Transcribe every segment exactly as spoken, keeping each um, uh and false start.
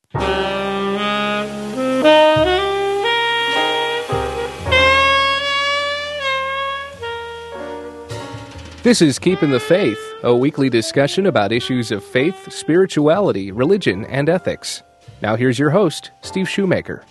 This is Keeping the Faith, a weekly discussion about issues of faith, spirituality, religion, and ethics. Now here's your host, Steve Shoemaker.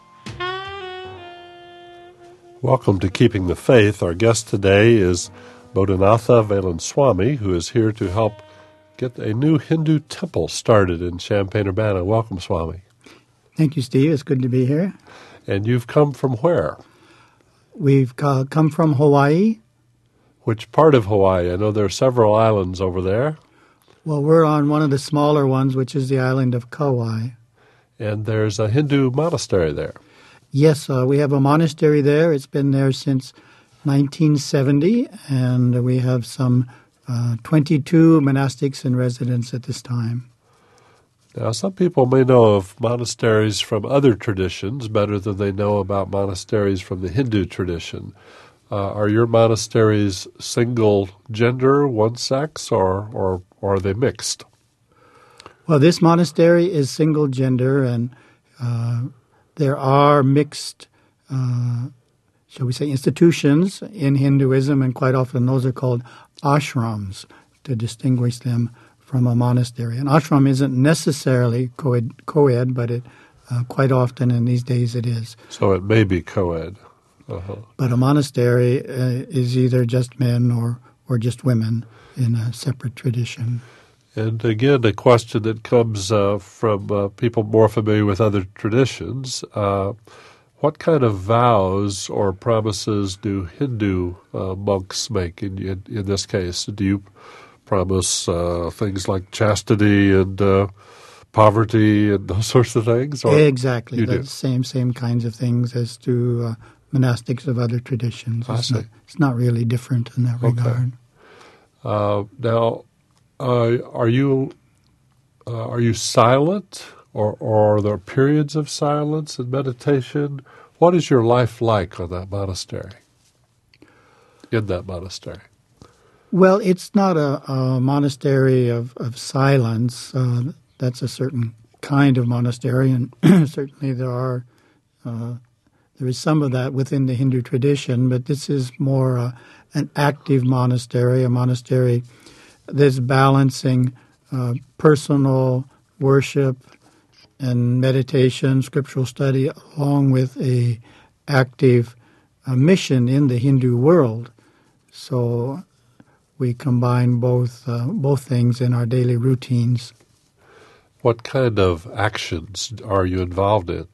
Welcome to Keeping the Faith. Our guest today is Bodhinatha Velanswamy, who is here to help get a new Hindu temple started in Champaign-Urbana. Welcome, Swami. Thank you, Steve. It's good to be here. And you've come from where? We've uh, come from Hawaii. Which part of Hawaii? I know there are several islands over there. Well, we're on one of the smaller ones, which is the island of Kauai. And there's a Hindu monastery there. Yes, uh, we have a monastery there. It's been there since nineteen seventy, and we have some uh, twenty-two monastics in residence at this time. Now, some people may know of monasteries from other traditions better than they know about monasteries from the Hindu tradition. Uh, are your monasteries single gender, one sex, or, or, or are they mixed? Well, this monastery is single gender, and uh, there are mixed, uh, shall we say, institutions in Hinduism, and quite often those are called ashrams to distinguish them from a monastery. An ashram isn't necessarily co-ed, co-ed but it uh, quite often in these days it is. So it may be co-ed. Uh-huh. But a monastery uh, is either just men or, or just women in a separate tradition. And again, a question that comes uh, from uh, people more familiar with other traditions. Uh, what kind of vows or promises do Hindu uh, monks make in, in, in this case? Do you promise uh, things like chastity and uh, poverty and those sorts of things? Or exactly. The do? same same kinds of things as to uh, monastics of other traditions. I it's, see. Not, it's not really different in that Okay. regard. Uh, now, uh, are you uh, are you silent, or, or are there periods of silence and meditation? What is your life like on that monastery? In that monastery? Well, it's not a, a monastery of, of silence. Uh, that's a certain kind of monastery, and certainly there are uh, there is some of that within the Hindu tradition, but this is more uh, an active monastery, a monastery that's balancing uh, personal worship and meditation, scriptural study, along with a active uh, mission in the Hindu world. So we combine both uh, both things in our daily routines. What kind of actions are you involved in?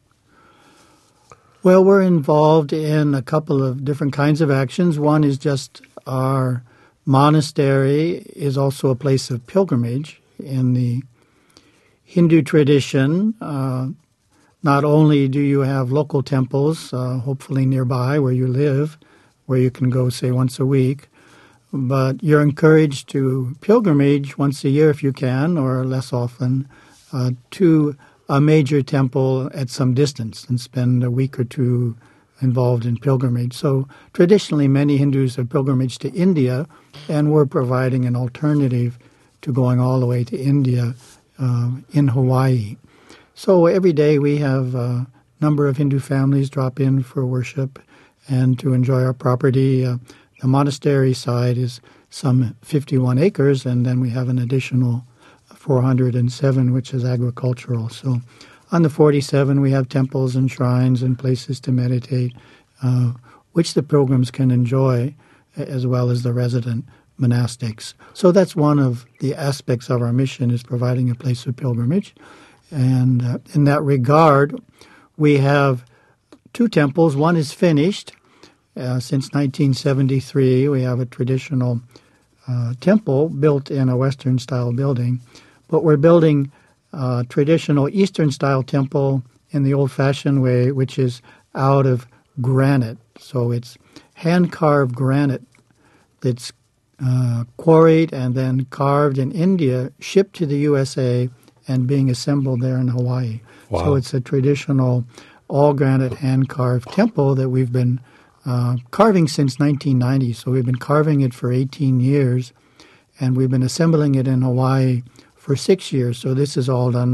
Well, we're involved in a couple of different kinds of actions. One is just our monastery is also a place of pilgrimage. In the Hindu tradition, uh, not only do you have local temples, uh, hopefully nearby where you live, where you can go, say, once a week, but you're encouraged to pilgrimage once a year if you can, or less often, uh, to a major temple at some distance and spend a week or two involved in pilgrimage. So traditionally, many Hindus have pilgrimaged to India, and we're providing an alternative to going all the way to India uh, in Hawaii. So every day we have a number of Hindu families drop in for worship and to enjoy our property. Uh, the monastery side is some fifty-one acres, and then we have an additional four hundred seven, which is agricultural. So on the forty-seven, we have temples and shrines and places to meditate, uh, which the pilgrims can enjoy, as well as the resident monastics. So that's one of the aspects of our mission, is providing a place of pilgrimage. And uh, in that regard, we have two temples. One is finished. Uh, since nineteen seventy-three, we have a traditional uh, temple built in a Western-style building. But we're building a traditional Eastern-style temple in the old-fashioned way, which is out of granite. So it's hand-carved granite that's uh, quarried and then carved in India, shipped to the U S A, and being assembled there in Hawaii. Wow. So it's a traditional all-granite hand-carved temple that we've been uh, carving since nineteen ninety. So we've been carving it for eighteen years, and we've been assembling it in Hawaii for six years. So this is all done by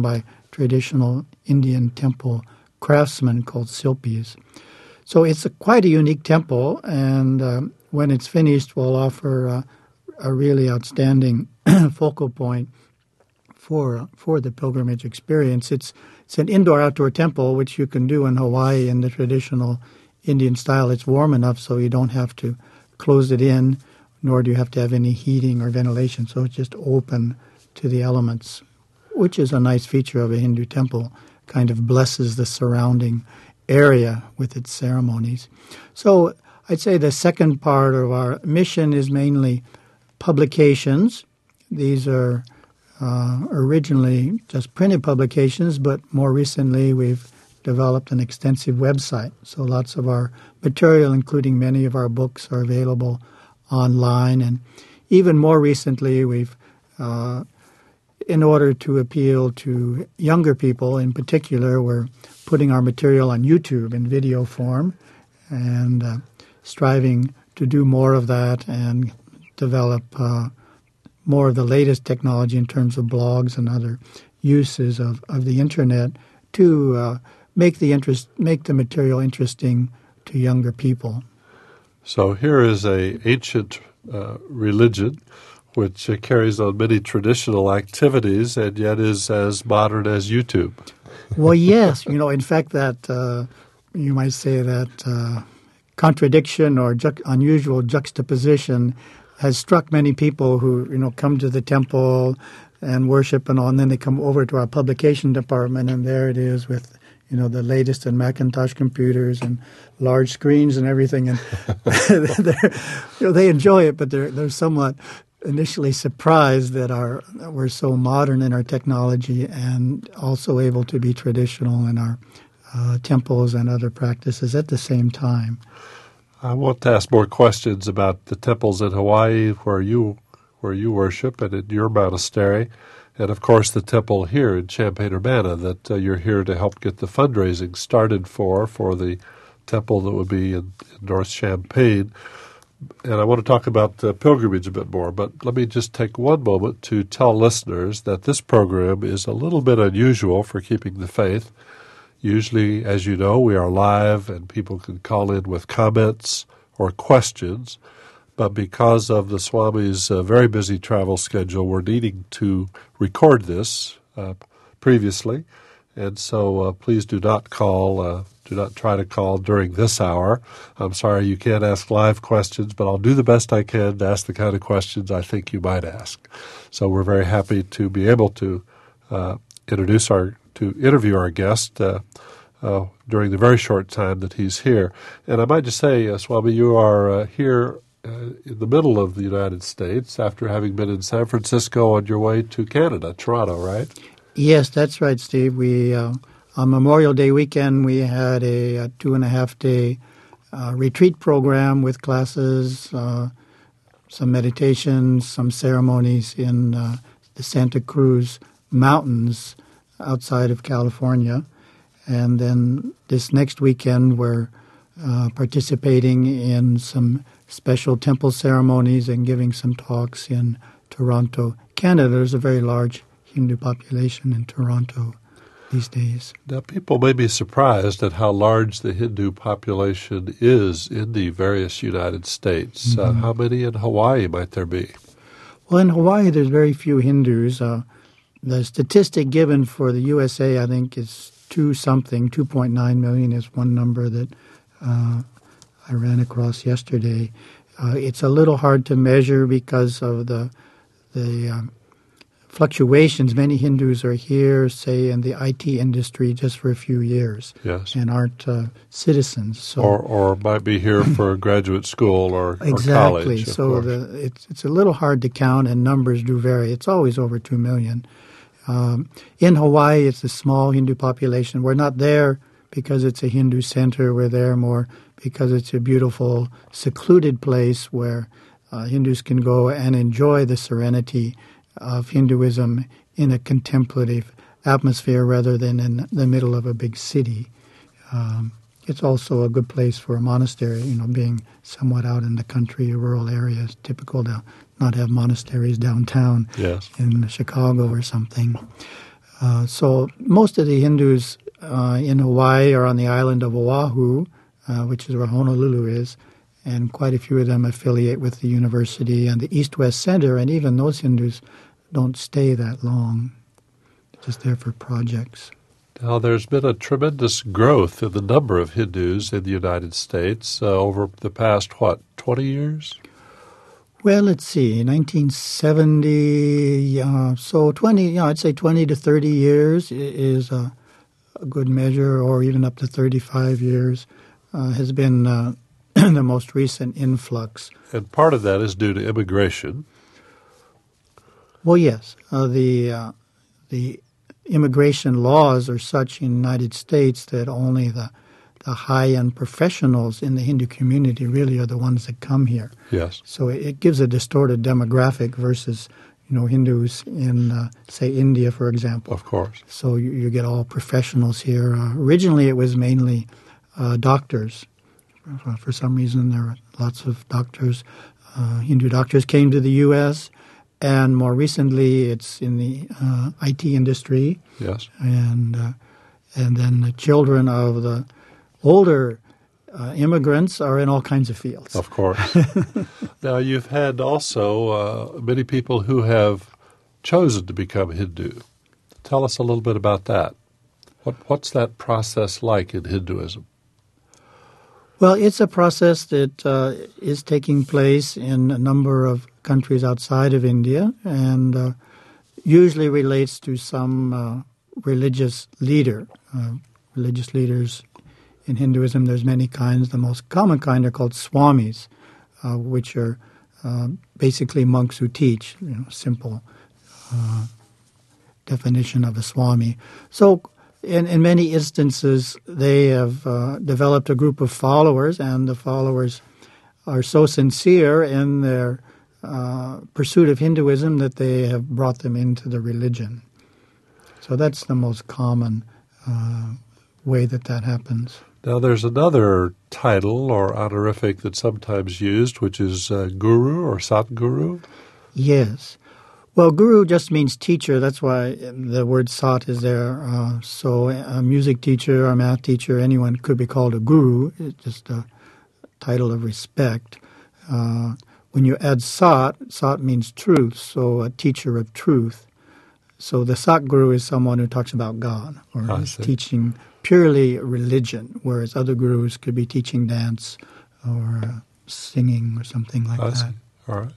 traditional Indian temple craftsmen called Silpis. So it's a, quite a unique temple, and um, when it's finished, we'll offer uh, a really outstanding focal point for for the pilgrimage experience. It's it's an indoor-outdoor temple, which you can do in Hawaii in the traditional Indian style. It's warm enough so you don't have to close it in, nor do you have to have any heating or ventilation. So it's just open to the elements, which is a nice feature of a Hindu temple. Kind of blesses the surrounding area with its ceremonies. So I'd say the second part of our mission is mainly publications. These are uh, originally just printed publications, but more recently we've developed an extensive website. So lots of our material, including many of our books, are available online. And even more recently, we've, uh, in order to appeal to younger people in particular, we're putting our material on YouTube in video form and uh, striving to do more of that and develop uh, more of the latest technology in terms of blogs and other uses of, of the internet to uh, make the interest, make the material interesting to younger people. So here is a ancient uh, religion which uh, carries on many traditional activities and yet is as modern as YouTube. Well, yes. You know, in fact, that uh, you might say that uh, contradiction or ju- unusual juxtaposition has struck many people who, you know, come to the temple and worship and all, and then they come over to our publication department, and there it is with, you know, the latest in Macintosh computers and large screens and everything. And you know, they enjoy it, but they're they're somewhat initially surprised that our we're so modern in our technology and also able to be traditional in our uh, temples and other practices at the same time. I want to ask more questions about the temples in Hawaii where you where you worship and in your monastery, and of course the temple here in Champaign-Urbana that uh, you're here to help get the fundraising started for for the temple that would be in, in North Champaign. And I want to talk about the pilgrimage a bit more, but let me just take one moment to tell listeners that this program is a little bit unusual for Keeping the Faith. Usually, as you know, we are live and people can call in with comments or questions, but because of the Swami's uh, very busy travel schedule, we're needing to record this uh, previously, and so uh, please do not call uh, Do not try to call during this hour. I'm sorry you can't ask live questions, but I'll do the best I can to ask the kind of questions I think you might ask. So we're very happy to be able to uh, introduce our, to interview our guest uh, uh, during the very short time that he's here. And I might just say, uh, Swami, you are uh, here uh, in the middle of the United States after having been in San Francisco on your way to Canada, Toronto, right? Yes, that's right, Steve. We uh, on Memorial Day weekend, we had a, a two-and-a-half-day uh, retreat program with classes, uh, some meditations, some ceremonies in uh, the Santa Cruz Mountains outside of California. And then this next weekend, we're uh, participating in some special temple ceremonies and giving some talks in Toronto, Canada. There's a very large Hindu population in Toronto these days. Now, people may be surprised at how large the Hindu population is in the various United States. Mm-hmm. Uh, how many in Hawaii might there be? Well, in Hawaii, there's very few Hindus. Uh, the statistic given for the U S A, I think, is two something. two point nine million is one number that uh, I ran across yesterday. Uh, it's a little hard to measure because of the the um, fluctuations. Many Hindus are here, say, in the I T industry just for a few years, yes, and aren't uh, citizens. So, or or might be here for graduate school or, exactly. or college. So the, it's it's a little hard to count, and numbers do vary. It's always over two million. Um, in Hawaii, it's a small Hindu population. We're not there because it's a Hindu center. We're there more because it's a beautiful, secluded place where uh, Hindus can go and enjoy the serenity of Hinduism in a contemplative atmosphere rather than in the middle of a big city. Um, it's also a good place for a monastery, you know, being somewhat out in the country, a rural area. It's typical to not have monasteries downtown, yes, in Chicago or something. Uh, so most of the Hindus uh, in Hawaii are on the island of Oahu, uh, which is where Honolulu is, and quite a few of them affiliate with the university and the East-West Center, and even those Hindus don't stay that long, just there for projects. Now, there's been a tremendous growth in the number of Hindus in the United States uh, over the past, what, twenty years? Well, let's see, nineteen seventy, uh, so twenty, yeah, I'd say twenty to thirty years is a, a good measure, or even up to thirty-five years uh, has been uh, the most recent influx. And part of that is due to immigration. Well, yes, uh, the uh, the immigration laws are such in the United States that only the the high-end professionals in the Hindu community really are the ones that come here. Yes. So it, it gives a distorted demographic versus, you know, Hindus in, uh, say, India, for example. Of course. So you, you get all professionals here. Uh, originally, it was mainly uh, doctors. Uh, for some reason, there were lots of doctors. Uh, Hindu doctors came to the U S, and more recently, it's in the uh, I T industry. Yes. And uh, and then the children of the older uh, immigrants are in all kinds of fields. Of course. Now, you've had also uh, many people who have chosen to become Hindu. Tell us a little bit about that. What, what's that process like in Hinduism? Well, it's a process that uh, is taking place in a number of countries outside of India, and uh, usually relates to some uh, religious leader. Uh, religious leaders in Hinduism, there's many kinds. The most common kind are called swamis, uh, which are uh, basically monks who teach, you know, simple uh, definition of a swami. So in, in many instances, they have uh, developed a group of followers, and the followers are so sincere in their uh, pursuit of Hinduism that they have brought them into the religion. So that's the most common uh, way that that happens. Now, there's another title or honorific that's sometimes used, which is uh, guru or satguru. Yes. Well, guru just means teacher. That's why the word sat is there. Uh, so a music teacher, a math teacher, anyone could be called a guru. It's just a title of respect. Uh, when you add sat, sat means truth, so a teacher of truth. So the satguru is someone who talks about God or I is see. teaching purely religion, whereas other gurus could be teaching dance or uh, singing or something like I that. see. All right.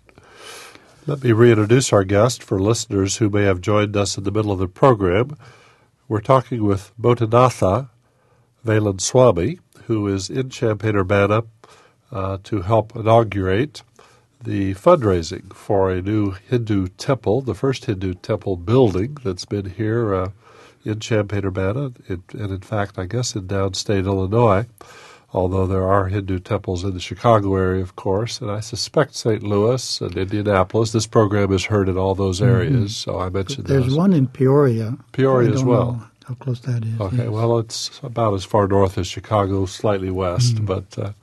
Let me reintroduce our guest for listeners who may have joined us in the middle of the program. We're talking with Bodhinatha Velanswamy, who is in Champaign-Urbana uh, to help inaugurate the fundraising for a new Hindu temple, the first Hindu temple building that's been here uh, in Champaign-Urbana, and in fact, I guess in downstate Illinois, although there are Hindu temples in the Chicago area, of course, and I suspect Saint Louis and Indianapolis. This program is heard in all those areas, mm-hmm. so I mentioned There's those. one in Peoria. Peoria I don't as well. know how close that is. Okay, yes. well, it's about as far north as Chicago, slightly west, mm. but uh,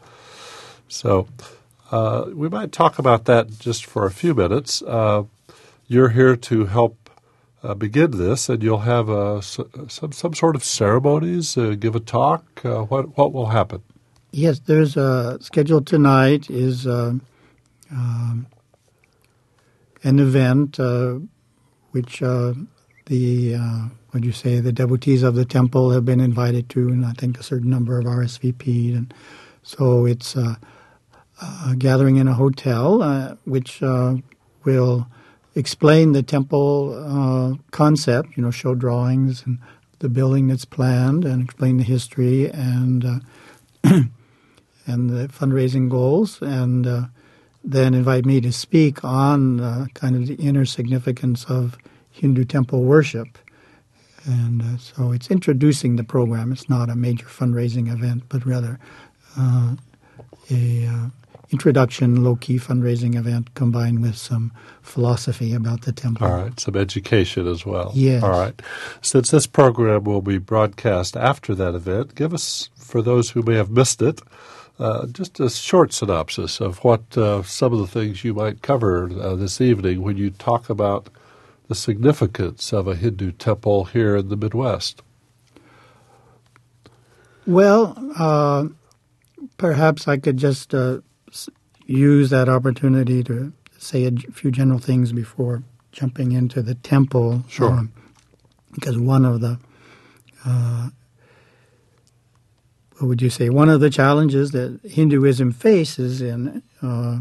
so uh, we might talk about that just for a few minutes. Uh, you're here to help uh, begin this, and you'll have uh, some some sort of ceremonies, uh, give a talk. Uh, what what will happen? Yes, there's a scheduled tonight is uh, um, an event uh, which uh, the uh, what do you say the devotees of the temple have been invited to, and I think a certain number of R S V P'd, and so it's uh, a gathering in a hotel uh, which uh, will explain the temple uh, concept, you know, show drawings and the building that's planned, and explain the history and uh, and the fundraising goals, and uh, then invite me to speak on uh, kind of the inner significance of Hindu temple worship. And uh, so it's introducing the program. It's not a major fundraising event, but rather uh, a uh, introduction, low-key fundraising event combined with some philosophy about the temple. All right, some education as well. Yes. All right. Since this program will be broadcast after that event, give us, for those who may have missed it, uh, just a short synopsis of what uh, some of the things you might cover uh, this evening when you talk about the significance of a Hindu temple here in the Midwest? Well, uh, perhaps I could just uh, use that opportunity to say a few general things before jumping into the temple. Sure. Um, because one of the, uh, what would you say, one of the challenges that Hinduism faces in uh,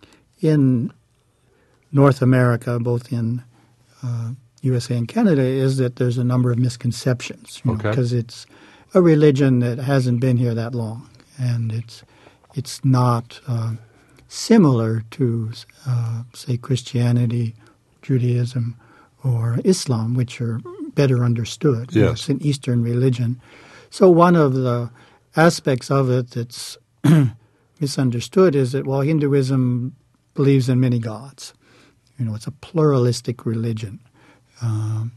in North America, both in uh, U S A and Canada, is that there's a number of misconceptions. You know, okay. Because it's a religion that hasn't been here that long, and it's it's not uh, similar to, uh, say, Christianity, Judaism, or Islam, which are better understood. Yes. You know, it's an Eastern religion. So one of the aspects of it that's misunderstood is that, well, Hinduism believes in many gods. You know, it's a pluralistic religion. Um,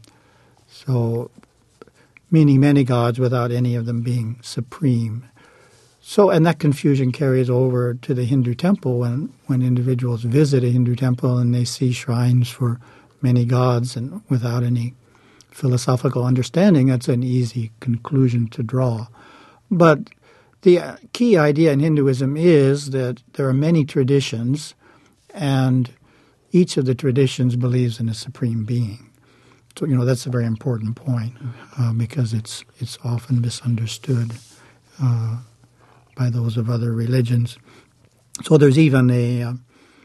so meaning many gods without any of them being supreme. So, and that confusion carries over to the Hindu temple when, when individuals visit a Hindu temple and they see shrines for many gods and without any philosophical understanding, that's an easy conclusion to draw. But the key idea in Hinduism is that there are many traditions, and each of the traditions believes in a supreme being. So, you know, that's a very important point uh, because it's it's often misunderstood uh, by those of other religions. So there's even a uh,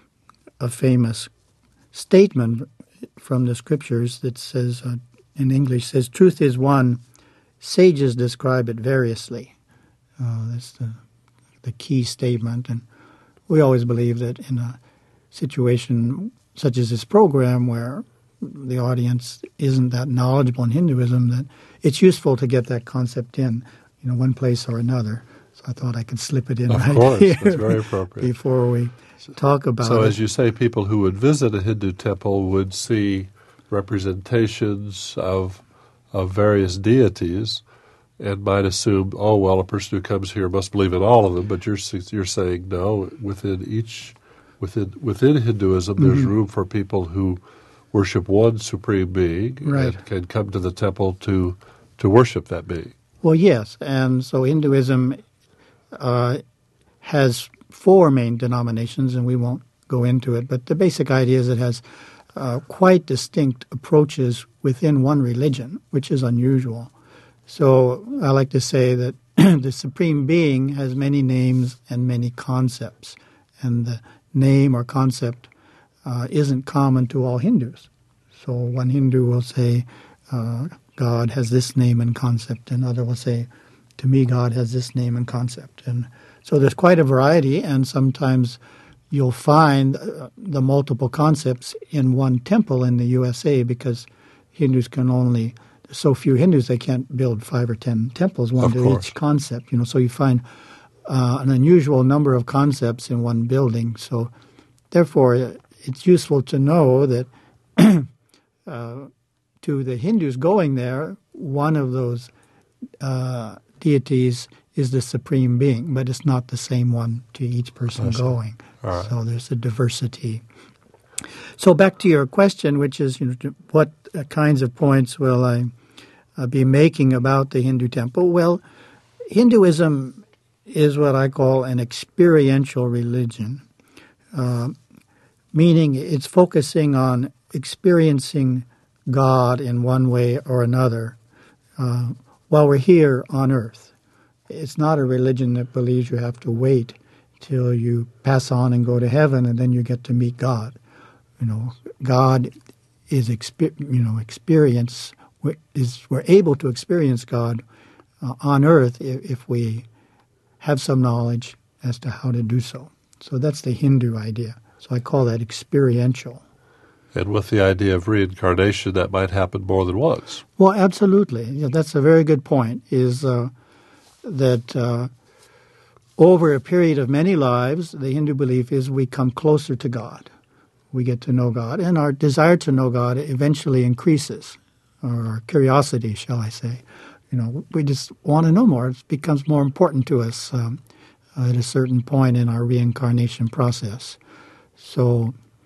a famous statement from the scriptures that says, uh, in English, says, "Truth is one, sages describe it variously." Uh, that's the the key statement, and we always believe that in a situation such as this program where the audience isn't that knowledgeable in Hinduism, that it's useful to get that concept in, you know, one place or another. So I thought I could slip it in of right course, here. That's very appropriate. Before we talk about so it. So as you say, people who would visit a Hindu temple would see representations of of various deities and might assume, oh, well, a person who comes here must believe in all of them. But you're you're saying, no, within each, within within Hinduism, there's Mm-hmm. room for people who worship one supreme being Right. and can come to the temple to to worship that being. Well, yes, and so Hinduism uh, has four main denominations, and we won't go into it, but the basic idea is it has uh, quite distinct approaches within one religion, which is unusual. So I like to say that the Supreme Being has many names and many concepts, and the name or concept uh, isn't common to all Hindus. So one Hindu will say, uh, God has this name and concept, and another will say, to me, God has this name and concept. And so there's quite a variety, and sometimes you'll find uh, the multiple concepts in one temple in the U S A because Hindus can only, there's so few Hindus, they can't build five or ten temples, one Of to course. each concept. You know, so you find uh, an unusual number of concepts in one building. So therefore, it's useful to know that uh, to the Hindus going there, one of those uh, deities is the Supreme Being, but it's not the same one to each person going. All right. So there's a diversity. So back to your question, which is, you know, what kinds of points will I uh, be making about the Hindu temple? Well, Hinduism is what I call an experiential religion, uh, meaning it's focusing on experiencing God in one way or another uh, while we're here on earth. It's not a religion that believes you have to wait till you pass on and go to heaven and then you get to meet God. You know, God is exper- you know experience is we're able to experience God uh, on earth if, if we have some knowledge as to how to do so. So that's the Hindu idea. So I call that experiential. And with the idea of reincarnation, that might happen more than once. Well, absolutely. Yeah, that's a very good point, is uh, that uh, over a period of many lives, the Hindu belief is we come closer to God. We get to know God, and our desire to know God eventually increases, or our curiosity, shall I say. You know, we just want to know more. It becomes more important to us um, at a certain point in our reincarnation process. So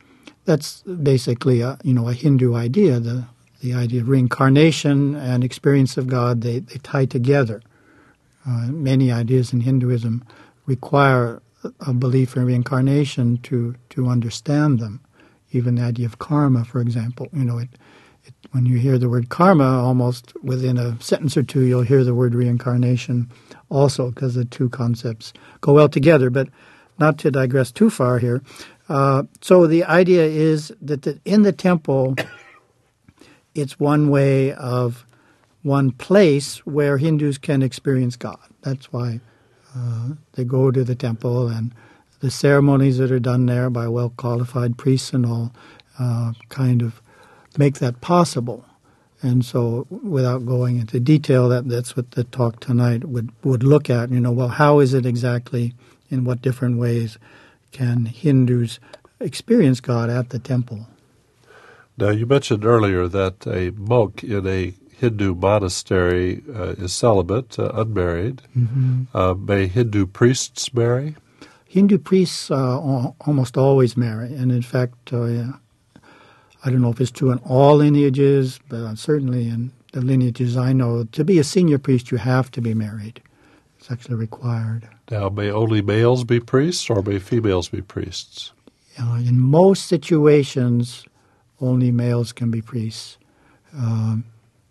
that's basically a, you know, a Hindu idea. The the idea of reincarnation and experience of God, they, they tie together. Uh, many ideas in Hinduism require a belief in reincarnation to, to understand them. Even the idea of karma, for example. You know, it, it, when you hear the word karma, almost within a sentence or two, you'll hear the word reincarnation also, because the two concepts go well together. But not to digress too far here. Uh, so the idea is that the, in the temple, it's one way of one place where Hindus can experience God. That's why uh, they go to the temple, and the ceremonies that are done there by well-qualified priests and all uh, kind of make that possible. And so without going into detail, that, that's what the talk tonight would, would look at. You know, well, how is it exactly, in what different ways can Hindus experience God at the temple? Now, you mentioned earlier that a monk in a Hindu monastery uh, is celibate, uh, unmarried. Mm-hmm. Uh, may Hindu priests marry? Hindu priests uh, al- almost always marry. And in fact, uh, yeah, I don't know if it's true in all lineages, but certainly in the lineages I know, to be a senior priest, you have to be married. It's actually required. Now, may only males be priests, or may females be priests? Uh, in most situations, only males can be priests. Um,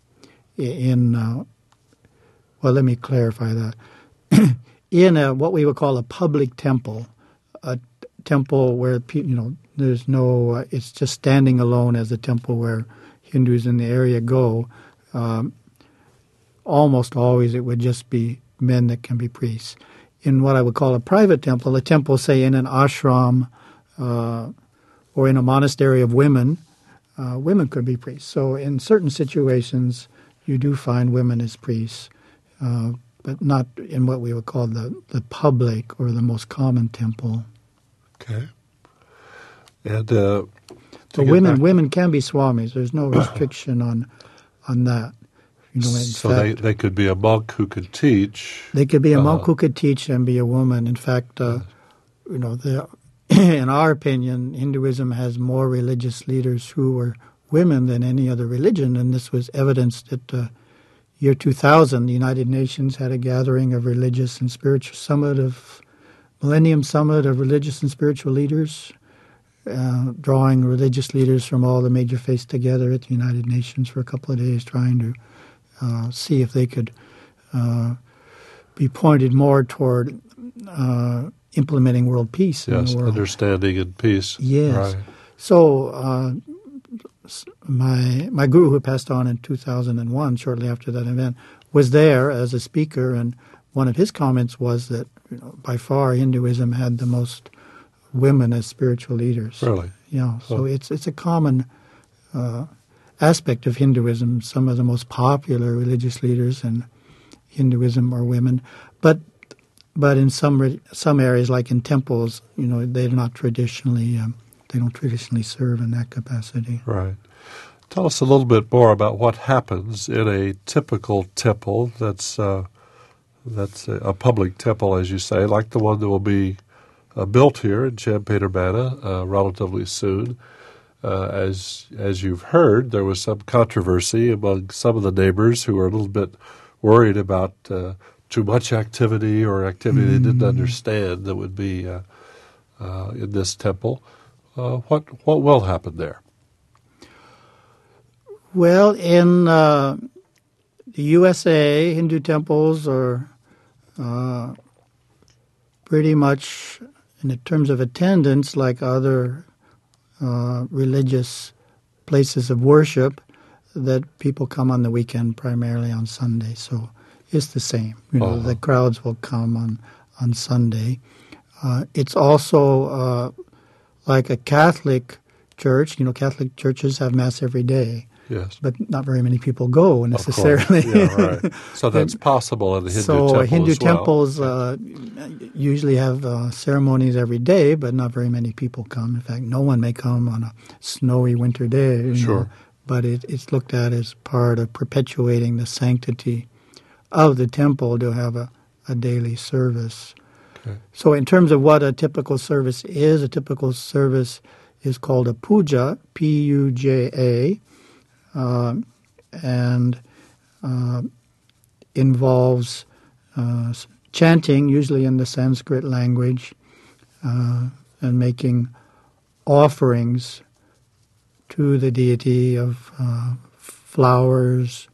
in, uh, well, let me clarify that. In a, what we would call a public temple, a t- temple where, you know, there's no, uh, it's just standing alone as a temple where Hindus in the area go, um, almost always it would just be men that can be priests. In what I would call a private temple, a temple, say, in an ashram uh, or in a monastery of women, uh, women could be priests. So in certain situations, you do find women as priests, uh, but not in what we would call the, the public or the most common temple. Okay. And uh, so women women can be swamis. There's no restriction on on that. You know, in so fact, they, they could be a monk who could teach. They could be a monk uh, who could teach and be a woman. In fact, uh, you know, the, in our opinion, Hinduism has more religious leaders who were women than any other religion, and this was evidenced at the year two thousand. The United Nations had a gathering of religious and spiritual summit of Millennium Summit of religious and spiritual leaders, uh, drawing religious leaders from all the major faiths together at the United Nations for a couple of days, trying to uh, see if they could uh, be pointed more toward uh, implementing world peace in yes, the world. Understanding and peace. Yes. Right. So uh, my my guru, who passed on in two thousand one, shortly after that event, was there as a speaker, and one of his comments was that, you know, by far Hinduism had the most women as spiritual leaders. Really? Yeah. So Oh. it's it's a common uh, aspect of Hinduism. Some of the most popular religious leaders in Hinduism are women, but but in some re- some areas, like in temples, you know, they're not traditionally um, they don't traditionally serve in that capacity. Right. Tell us a little bit more about what happens in a typical temple that's uh, that's a, a public temple, as you say, like the one that will be uh, built here in Champaign-Urbana uh, relatively soon. Uh, as as you've heard, there was some controversy among some of the neighbors who were a little bit worried about uh, too much activity or activity mm. they didn't understand that would be uh, uh, in this temple. Uh, what what will happen there? Well, in uh, the U S A, Hindu temples are uh, pretty much, in terms of attendance, like other uh, religious places of worship, that people come on the weekend, primarily on Sunday. So it's the same. You know, uh-huh. The crowds will come on, on Sunday. Uh, it's also uh, like a Catholic church. You know, Catholic churches have Mass every day. Yes. But not very many people go necessarily. Yeah, right. So that's possible in the Hindu so temple So Hindu as well. temples uh, usually have uh, ceremonies every day, but not very many people come. In fact, no one may come on a snowy winter day. You sure. know, but it, it's looked at as part of perpetuating the sanctity of the temple to have a, a daily service. Okay. So in terms of what a typical service is, a typical service is called a puja, P U J A, uh, and uh, involves uh, chanting, usually in the Sanskrit language, uh, and making offerings to the deity of uh, flowers,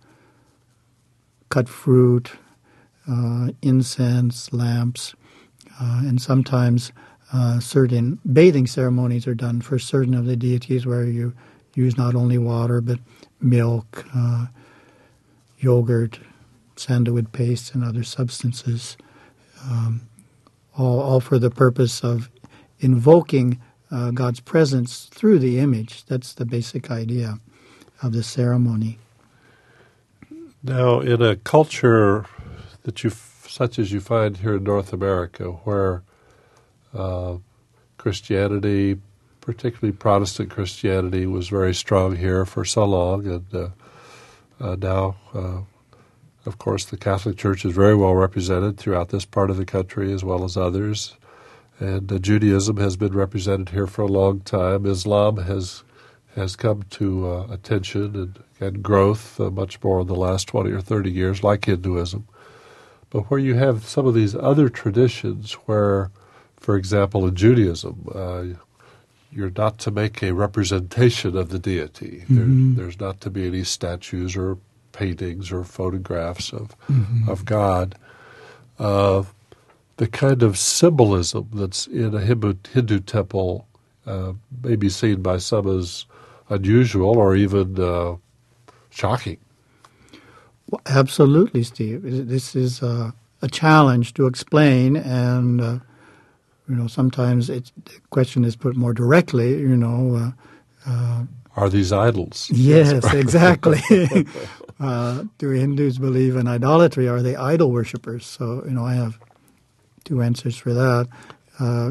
cut fruit, uh, incense, lamps, uh, and sometimes uh, certain bathing ceremonies are done for certain of the deities where you use not only water but milk, uh, yogurt, sandalwood paste, and other substances, um, all, all for the purpose of invoking uh, God's presence through the image. That's the basic idea of the ceremony. Now, in a culture that you, such as you find here in North America, where uh, Christianity, particularly Protestant Christianity, was very strong here for so long, and uh, uh, now, uh, of course, the Catholic Church is very well represented throughout this part of the country as well as others, and uh, Judaism has been represented here for a long time. Islam has has come to uh, attention and, and growth uh, much more in the last twenty or thirty years, like Hinduism. But where you have some of these other traditions where, for example, in Judaism, uh, you're not to make a representation of the deity. Mm-hmm. There, there's not to be any statues or paintings or photographs of mm-hmm. of God. Uh, the kind of symbolism that's in a Hindu, Hindu temple uh, may be seen by some as unusual or even uh, shocking. Well, absolutely, Steve. This is uh, a challenge to explain, and uh, you know sometimes it's, the question is put more directly. You know, uh, uh, are these idols? Yes, exactly. uh, do Hindus believe in idolatry? Are they idol worshippers? So you know, I have two answers for that. Uh,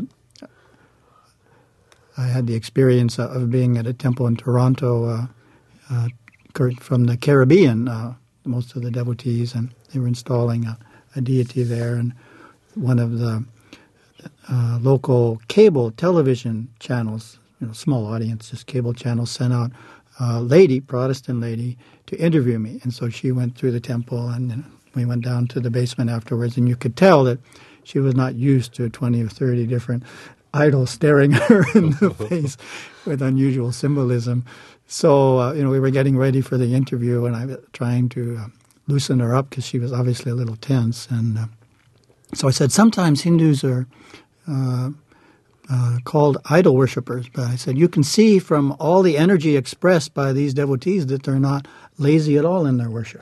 I had the experience of being at a temple in Toronto uh, uh, from the Caribbean, uh, most of the devotees, and they were installing a, a deity there. And one of the uh, local cable television channels, you know, small audience, just cable channels, sent out a lady, Protestant lady, to interview me. And so she went through the temple, and you know, we went down to the basement afterwards, and you could tell that she was not used to twenty or thirty different idols staring her in the face with unusual symbolism. So, uh, you know, we were getting ready for the interview, and I was trying to uh, loosen her up because she was obviously a little tense. And uh, so I said, sometimes Hindus are uh, uh, called idol worshippers. But I said, you can see from all the energy expressed by these devotees that they're not lazy at all in their worship.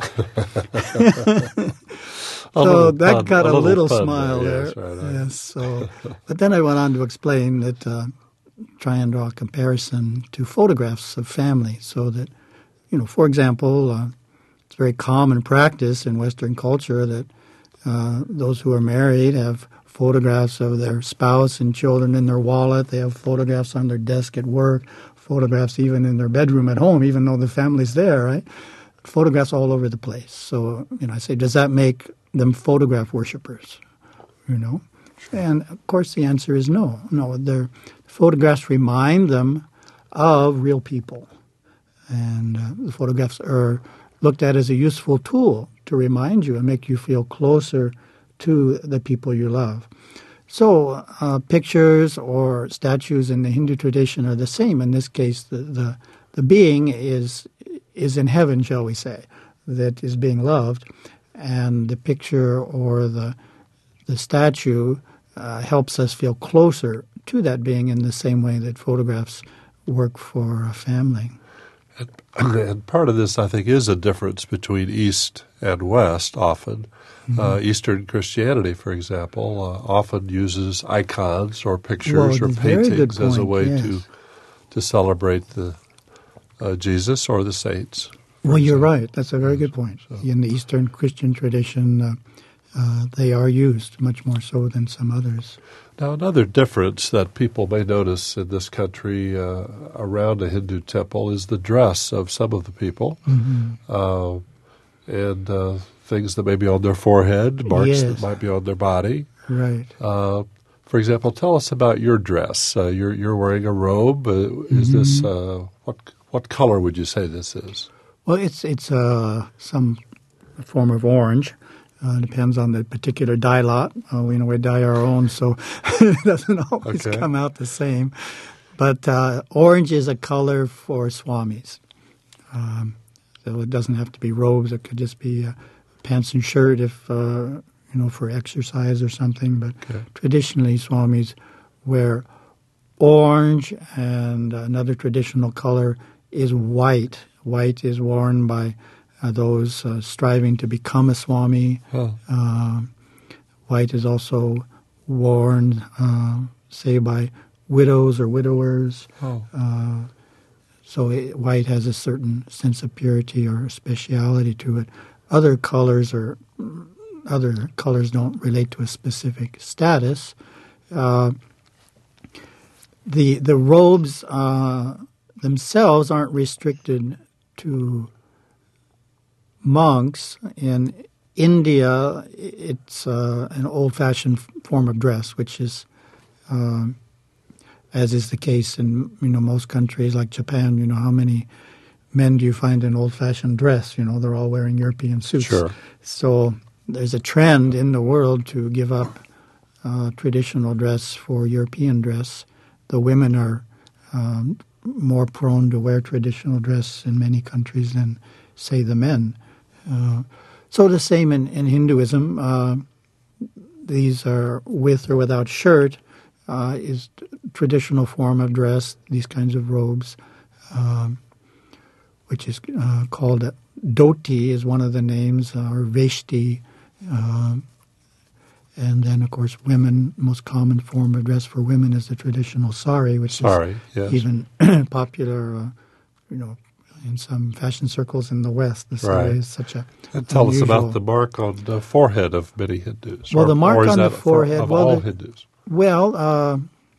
So that fun, got a, a little, little smile there. there. Yes, right, right. Yes. So, but then I went on to explain that, uh, try and draw a comparison to photographs of family, so that, you know, for example, uh, it's very common practice in Western culture that uh, those who are married have photographs of their spouse and children in their wallet. They have photographs on their desk at work, photographs even in their bedroom at home, even though the family's there, right? Photographs all over the place. So, you know, I say, does that make them photograph worshippers, you know? And, of course, the answer is no. No, their photographs remind them of real people. And uh, the photographs are looked at as a useful tool to remind you and make you feel closer to the people you love. So uh, pictures or statues in the Hindu tradition are the same. In this case, the, the, the being is is in heaven, shall we say, that is being loved. And the picture or the the statue uh, helps us feel closer to that being in the same way that photographs work for a family. And, and part of this, I think, is a difference between East and West often. Mm-hmm. Uh, Eastern Christianity, for example, uh, often uses icons or pictures well, or paintings point, as a way yes. to to celebrate the uh, Jesus or the saints. Well, you're example. right. That's a very good point. So. In the Eastern Christian tradition, uh, uh, they are used much more so than some others. Now, another difference that people may notice in this country uh, around a Hindu temple is the dress of some of the people, mm-hmm. uh, and uh, things that may be on their forehead, marks yes. that might be on their body. Right. Uh, For example, tell us about your dress. Uh, you're you're wearing a robe. Uh, is Mm-hmm. this uh, what what color would you say this is? Well, it's it's uh, some form of orange. Uh, depends on the particular dye lot. Uh, we know we dye our own, so it doesn't always Okay. come out the same. But uh, orange is a color for swamis. Um, so it doesn't have to be robes. It could just be uh, pants and shirt if, uh, you know, for exercise or something. But Okay. traditionally, swamis wear orange, and another traditional color is white. White is worn by uh, those uh, striving to become a swami. Oh. Uh, white is also worn, uh, say, by widows or widowers. Oh. Uh, so it, white has a certain sense of purity or speciality to it. Other colors or other colors don't relate to a specific status. Uh, the the robes uh, themselves aren't restricted to monks. In India, it's uh, an old-fashioned form of dress, which is, uh, as is the case in you know most countries like Japan. You know, how many men do you find in old-fashioned dress? You know, they're all wearing European suits. Sure. So there's a trend in the world to give up uh, traditional dress for European dress. The women are um, more prone to wear traditional dress in many countries than, say, the men. Uh, so the same in, in Hinduism. Uh, these are with or without shirt uh, is t- traditional form of dress, these kinds of robes, um, which is uh, called a dhoti is one of the names, uh, or veshti. Uh, and then, of course, women, most common form of dress for women is the traditional sari, which Sorry. is Yes. even popular, uh, you know, in some fashion circles in the West. The sari Right. is such a And tell us unusual- about the mark on the forehead of many Hindus. Well, or, the mark or is on the that for- forehead, of well, all the- Hindus. Well, uh,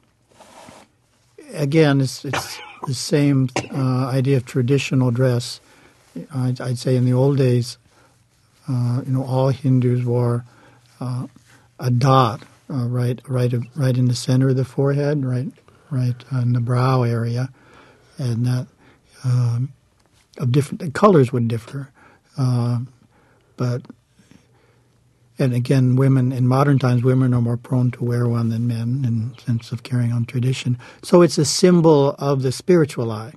again, it's, it's the same uh, idea of traditional dress. I'd, I'd say in the old days, uh, you know, all Hindus wore uh, a dot uh, right, right, right in the center of the forehead, right, right in the brow area, and that um, of different the colors would differ, uh, but. And again, women, in modern times, women are more prone to wear one than men in the sense of carrying on tradition. So it's a symbol of the spiritual eye.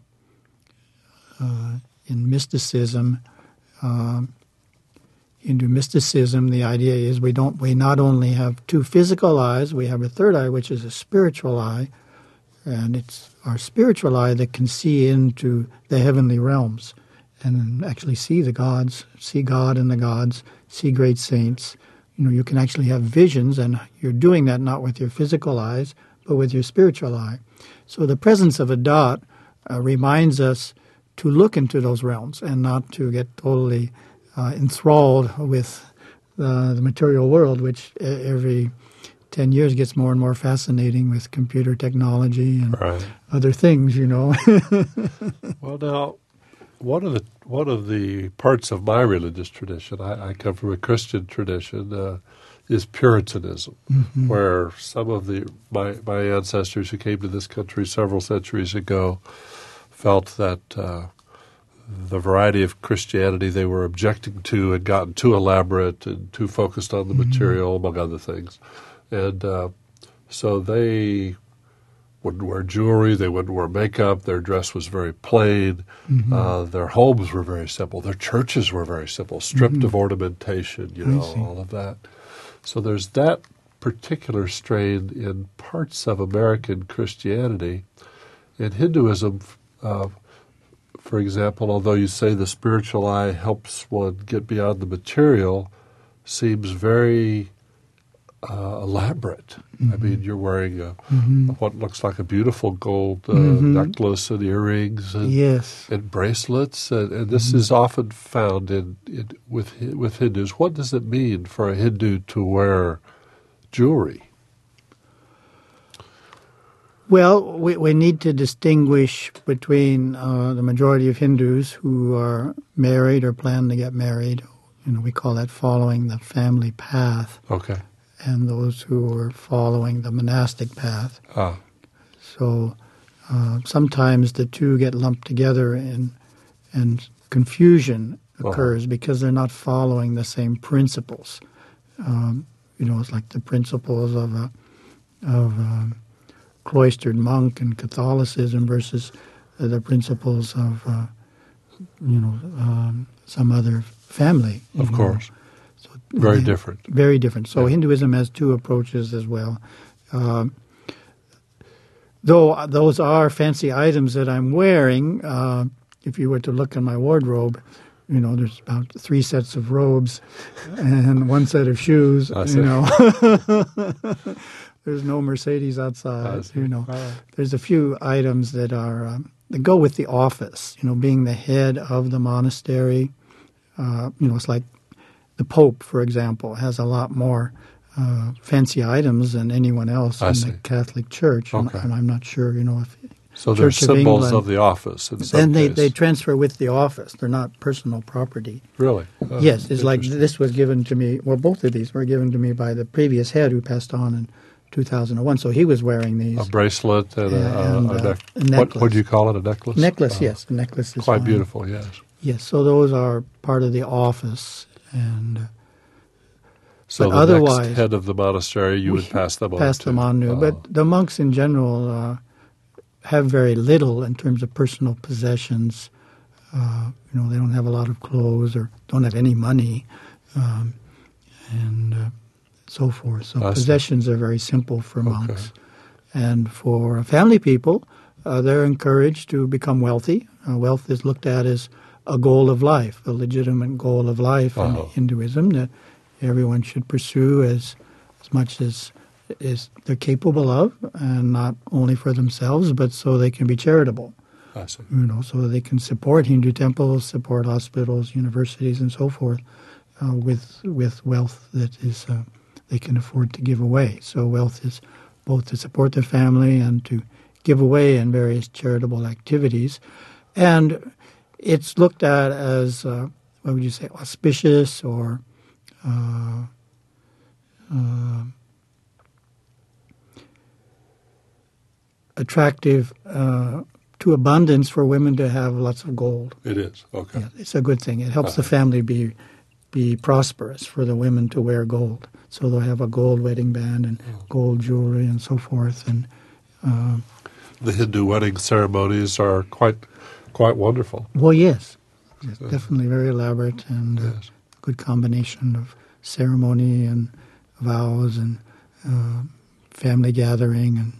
Uh, in mysticism, um, Hindu mysticism, the idea is we don't, we not only have two physical eyes, we have a third eye, which is a spiritual eye. And it's our spiritual eye that can see into the heavenly realms and actually see the gods, see God and the gods, see great saints. You know, you can actually have visions, and you're doing that not with your physical eyes, but with your spiritual eye. So the presence of a dot uh, reminds us to look into those realms and not to get totally uh, enthralled with uh, the material world, which uh, every ten years gets more and more fascinating with computer technology and Right. other things, you know. Well, now, one of the one of the parts of my religious tradition, I, I come from a Christian tradition, uh, is Puritanism, Mm-hmm. where some of the my my ancestors who came to this country several centuries ago felt that uh, the variety of Christianity they were objecting to had gotten too elaborate and too focused on the Mm-hmm. material, among other things, and uh, so they wouldn't wear jewelry, they wouldn't wear makeup, their dress was very plain, Mm-hmm. uh, their homes were very simple, their churches were very simple, stripped Mm-hmm. of ornamentation, you I know, see. all of that. So there's that particular strain in parts of American Christianity. In Hinduism, uh, for example, although you say the spiritual eye helps one get beyond the material, seems very uh, elaborate. I mean, you're wearing a, what looks like a beautiful gold uh, necklace and earrings and, Yes. and bracelets, and, and this is often found in, in with Hi- with Hindus. What does it mean for a Hindu to wear jewelry? Well, we, we need to distinguish between uh, the majority of Hindus who are married or plan to get married. You know, we call that following the family path. Okay. and those who were following the monastic path. Ah. So uh, sometimes the two get lumped together and, and confusion occurs uh-huh. because they're not following the same principles. Um, you know, it's like the principles of a, of a cloistered monk in Catholicism versus uh, the principles of, uh, you know, um, some other family. Of know. course. So very they, different. Very different. So yeah. Hinduism has two approaches as well. Um, though those are fancy items that I'm wearing, uh, if you were to look in my wardrobe, you know, there's about three sets of robes and one set of shoes, I you know. There's no Mercedes outside, you know. Right. There's a few items that are um, that go with the office, you know, being the head of the monastery. Uh, you know, it's like the Pope, for example, has a lot more uh, fancy items than anyone else I in see. the Catholic Church. Okay. And, and I'm not sure, you know, if So they're Church of symbols England, of the office in some and they, case. they transfer with the office. They're not personal property. Really? Oh, yes, it's like this was given to me, well, both of these were given to me by the previous head who passed on in two thousand one. So he was wearing these. A bracelet and, a, and, a, a, uh, neck- a necklace. What, what do you call it, a necklace? Necklace, Uh, yes. The necklace is Quite fine. beautiful, yes. Yes, so those are part of the office. And uh, So but the otherwise, next head of the monastery, you we would pass them on pass to. them on to. Oh. But the monks in general uh, have very little in terms of personal possessions. Uh, you know, they don't have a lot of clothes or don't have any money, um, and uh, so forth. So I see. possessions are very simple for Okay. monks. And for family people, uh, they're encouraged to become wealthy. Uh, wealth is looked at as a goal of life, a legitimate goal of life Uh-huh. in Hinduism that everyone should pursue as as much as is they're capable of, and not only for themselves, but so they can be charitable. I see. You know, so they can support Hindu temples, support hospitals, universities, and so forth, uh, with with wealth that is uh, they can afford to give away. So wealth is both to support their family and to give away in various charitable activities, and it's looked at as uh, what would you say, auspicious or uh, uh, attractive uh, to abundance for women to have lots of gold. It is, okay. Yeah, it's a good thing. It helps Uh-huh. the family be be prosperous for the women to wear gold. So they'll have a gold wedding band and Oh. gold jewelry and so forth. And uh, The Hindu wedding ceremonies are quite quite wonderful. well, yes, yes Uh, definitely very elaborate and uh, Yes. good combination of ceremony and vows and uh, family gathering and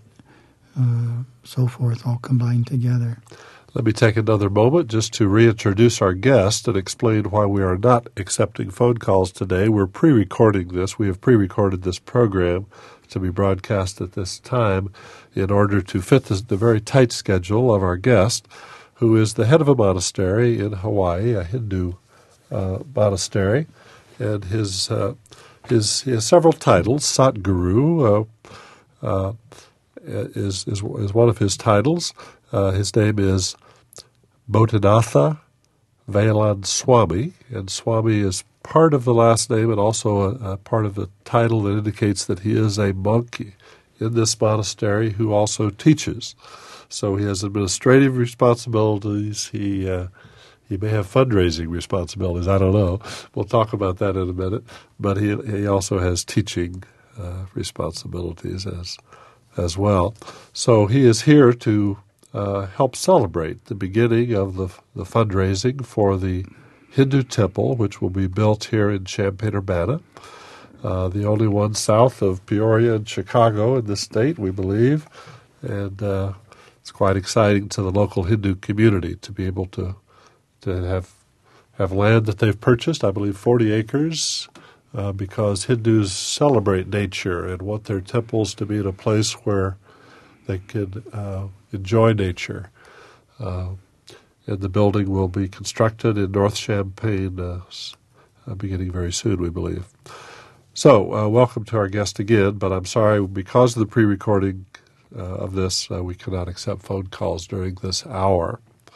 uh, so forth, all combined together. Let me take another moment just to reintroduce our guest and explain why we are not accepting phone calls today. We're pre-recording this. We have pre-recorded this program to be broadcast at this time in order to fit the, the very tight schedule of our guest, who is the head of a monastery in Hawaii, a Hindu uh, monastery. And his, uh, his, he has several titles. Satguru uh, uh, is, is, is one of his titles. Uh, his name is Bodhinatha Vailad Swami, and Swami is part of the last name and also a, a part of the title that indicates that he is a monk in this monastery who also teaches. So he has administrative responsibilities. He uh, he may have fundraising responsibilities. I don't know. We'll talk about that in a minute. But he he also has teaching uh, responsibilities as as well. So he is here to Uh, help celebrate the beginning of the the fundraising for the Hindu temple, which will be built here in Champaign-Urbana, uh, the only one south of Peoria and Chicago in the state, we believe. And uh, it's quite exciting to the local Hindu community to be able to to have have land that they've purchased, I believe forty acres, uh, because Hindus celebrate nature and want their temples to be in a place where they could uh, enjoy nature. Uh, and the building will be constructed in North Champaign uh, uh, beginning very soon, we believe. So, uh, welcome to our guest again, but I'm sorry, because of the pre-recording uh, of this, uh, we cannot accept phone calls during this hour.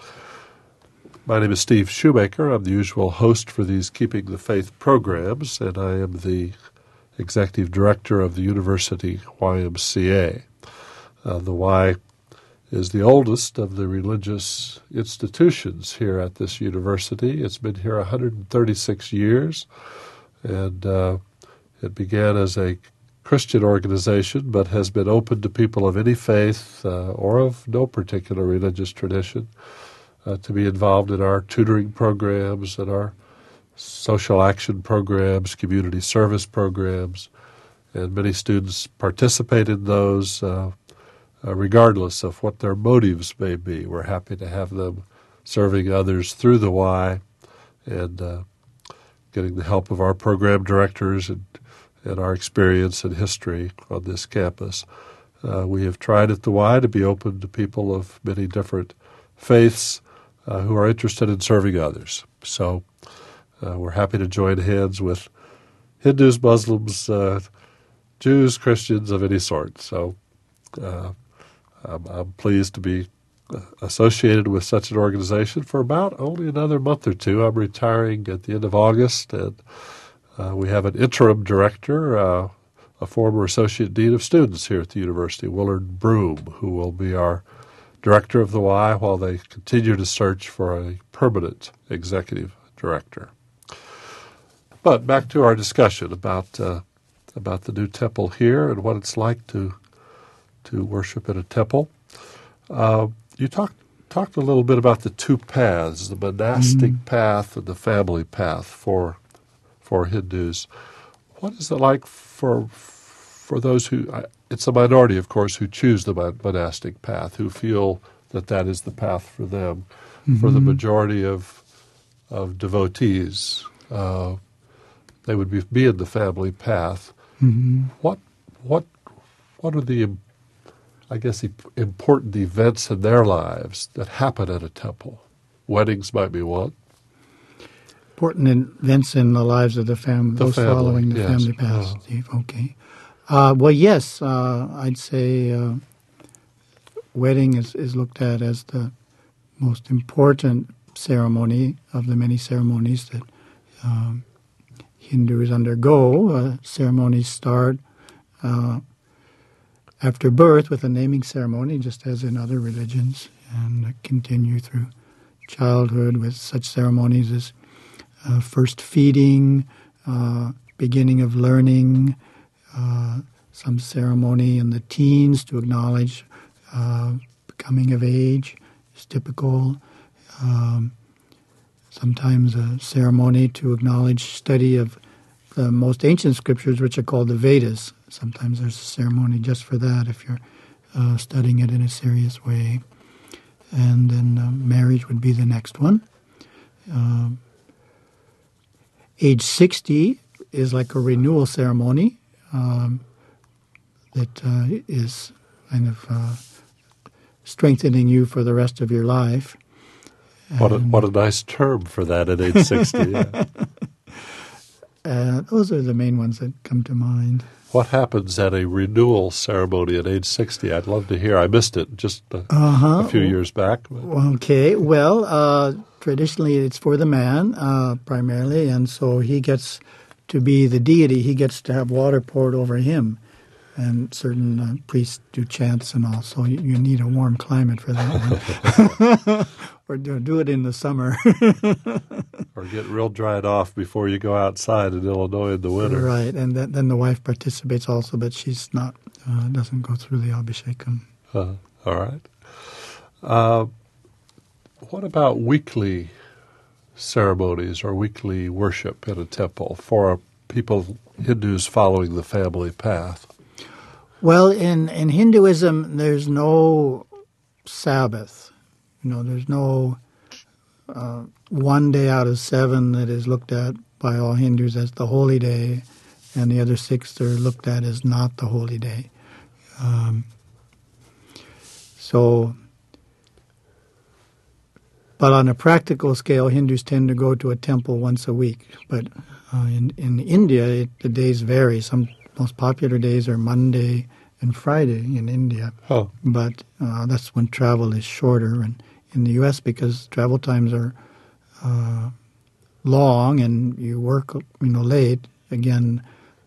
My name is Steve Shoemaker. I'm the usual host for these Keeping the Faith programs, and I am the executive director of the University Y M C A. Uh, the Y is the oldest of the religious institutions here at this university. It's been here one hundred thirty-six years, and uh, it began as a Christian organization, but has been open to people of any faith uh, or of no particular religious tradition uh, to be involved in our tutoring programs and our social action programs, community service programs, and many students participate in those uh, uh, regardless of what their motives may be. We're happy to have them serving others through the Y and uh, getting the help of our program directors and, and our experience and history on this campus. Uh, we have tried at the Y to be open to people of many different faiths uh, who are interested in serving others. So uh, we're happy to join hands with Hindus, Muslims, uh, Jews, Christians of any sort. So uh, I'm, I'm pleased to be associated with such an organization for about only another month or two. I'm retiring at the end of August, and uh, we have an interim director, uh, a former associate dean of students here at the university, Willard Broom, who will be our director of the Y while they continue to search for a permanent executive director. But back to our discussion about uh, about the new temple here and what it's like to to worship in a temple. Uh, you talked talked a little bit about the two paths, the monastic mm-hmm. path and the family path for for Hindus. What is it like for for those who? It's a minority, of course, who choose the monastic path, who feel that that is the path for them. Mm-hmm. For the majority of of devotees, uh, they would be, be in the family path. Mm-hmm. What what what are the I guess important events in their lives that happen at a temple? Weddings might be one. Important events in the lives of the family, the those family, following the yes. family path, uh, Steve. Okay. Uh, well, yes, uh, I'd say uh, wedding is, is looked at as the most important ceremony of the many ceremonies that um, Hindus undergo. Uh, ceremonies start uh, after birth with a naming ceremony, just as in other religions, and continue through childhood with such ceremonies as uh, first feeding, uh, beginning of learning, uh, some ceremony in the teens to acknowledge uh, becoming of age is typical. Um, sometimes a ceremony to acknowledge study of the most ancient scriptures, which are called the Vedas. Sometimes there's a ceremony just for that if you're uh, studying it in a serious way. And then uh, marriage would be the next one. Uh, age sixty is like a renewal ceremony um, that uh, is kind of uh, strengthening you for the rest of your life. What a, what a nice term for that at age sixty. Yeah. Uh, those are the main ones that come to mind. What happens at a renewal ceremony at age sixty? I'd love to hear. I missed it just a, uh-huh. a few years back. Okay. Well, uh, traditionally it's for the man uh, primarily, and so he gets to be the deity. He gets to have water poured over him, and certain uh, priests do chants and all, so you, you need a warm climate for that one. Or do, do it in the summer. Or get real dried off before you go outside in Illinois in the winter. Right, and that, then the wife participates also, but she's not, uh, doesn't go through the Abhishekam. Uh, all right. Uh, what about weekly ceremonies or weekly worship in a temple for people, Hindus following the family path? Well, in, in Hinduism, there's no Sabbath. You know, there's no uh, one day out of seven that is looked at by all Hindus as the holy day, and the other six are looked at as not the holy day. Um, so, but on a practical scale, Hindus tend to go to a temple once a week. But uh, in, in India, it, the days vary. Some most popular days are Monday and Friday in India. Oh. But uh, that's when travel is shorter. And in the U S, because travel times are uh, long and you work, you know, late, again,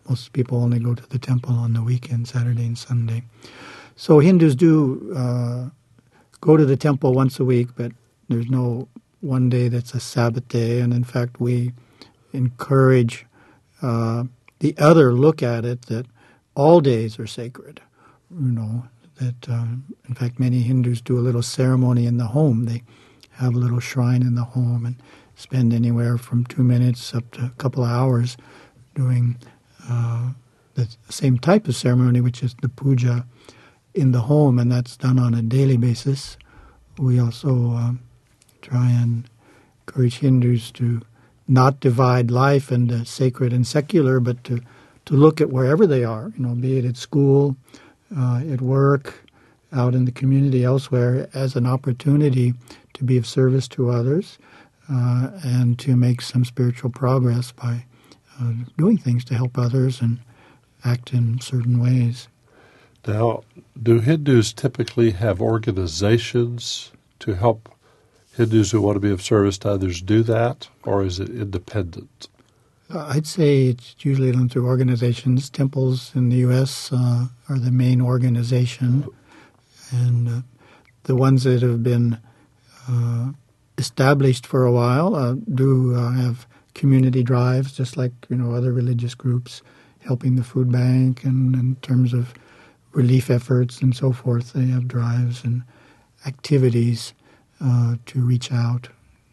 most people only go to the temple on the weekend, Saturday and Sunday. So Hindus do uh, go to the temple once a week, but there's no one day that's a Sabbath day. And in fact, we encourage uh, the other look at it, that all days are sacred. You know, that uh, in fact many Hindus do a little ceremony in the home. They have a little shrine in the home and spend anywhere from two minutes up to a couple of hours doing uh, the same type of ceremony, which is the puja in the home, and that's done on a daily basis. We also uh, try and encourage Hindus to not divide life into sacred and secular, but to, to look at wherever they are, you know, be it at school, uh, at work, out in the community, elsewhere, as an opportunity to be of service to others uh, and to make some spiritual progress by uh, doing things to help others and act in certain ways. Now, do Hindus typically have organizations to help Hindus who want to be of service to others do that, or is it independent? Uh, I'd say it's usually done through organizations. Temples in the U S uh, are the main organization, and uh, the ones that have been uh, established for a while uh, do uh, have community drives, just like, you know, other religious groups, helping the food bank and in terms of relief efforts and so forth. They have drives and activities uh, to reach out.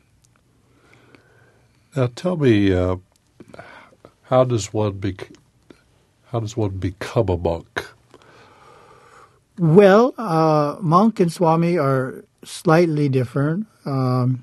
Now, tell me, uh, how does one bec- how does one become a monk? Well, uh, monk and swami are slightly different. Um,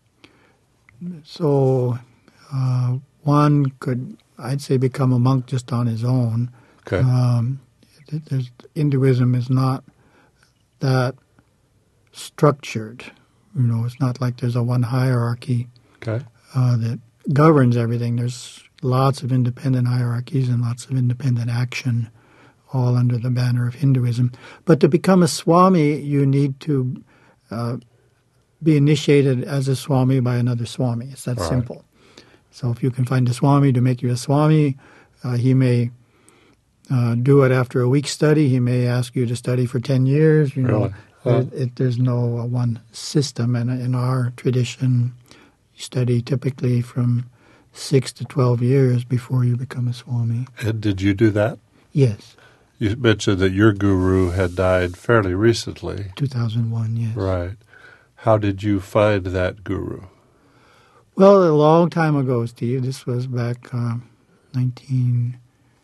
so uh, one could, I'd say, become a monk just on his own. Okay. Um, there's, Hinduism is not that structured. You know, it's not like there's a one hierarchy Okay. uh, that governs everything. There's lots of independent hierarchies and lots of independent action, all under the banner of Hinduism. But to become a swami, you need to uh, be initiated as a swami by another swami. It's that all simple. Right. So if you can find a swami to make you a swami, uh, he may uh, do it after a week's study. He may ask you to study for ten years. You know, Really? Huh. it, it, there's no uh, one system. And in our tradition, you study typically from six to twelve years before you become a swami. And did you do that? Yes. You mentioned that your guru had died fairly recently. two thousand one, yes. Right. How did you find that guru? Well, a long time ago, Steve. This was back uh, nineteen